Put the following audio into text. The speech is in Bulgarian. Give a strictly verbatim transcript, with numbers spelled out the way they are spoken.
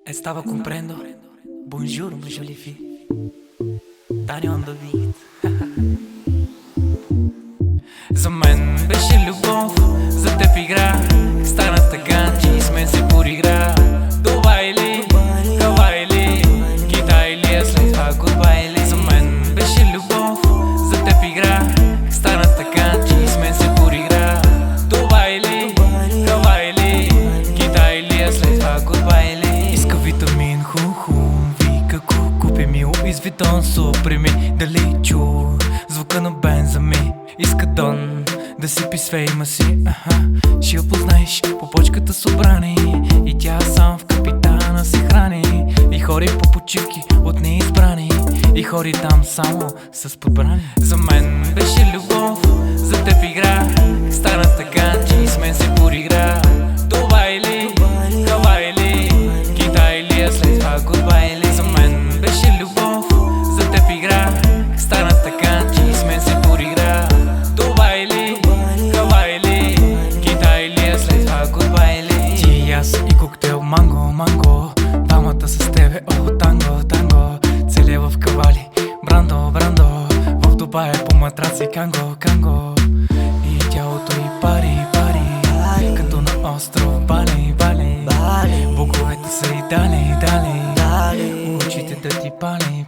Estava comprendo. Bonjour, ma jolie fille. Dani on the beat. За мен беше любов, за теб игра. Стана така, че сме се подигра. Дубай ли, Хавай ли, Китай ли, а след това гудбай ли. За мен беше любов, за теб игра. Стана така, че сме се подигра. Дубай ли, Хавай ли, Китай ли, а след това гудбай ли. Иска витамин, хум-хум, вика ку, купи ми Луис Витон, супреми. Дали чу звука на бенза ми? Иска Дон да сипи с фейма си, аха. Ще я познаеш по почката с обрани. И тя сам в капитана се храни. И хори по почивки от неизбрани. И хори там само с подбрани. За мен беше любов, за теб игра. Стана така, че сме се подигра. Дубай ли, Хавай ли, Китай ли, а след това гудбай ли. За мен беше любов, за теб игра. Стана така, че сме се подигра. Дубай ли, Хавай ли, Китай ли, а след това гудбай ли. Ти и аз и коктейл манго, манго. Двамата с тебе, о, танго, танго. Целия в кавали, брандо, брандо. В Дубай по матраци, канго, канго. И тялото и пари, пари. Като на остров Бали, Бали. Боговете са и дали, дали. Очите да ти пали,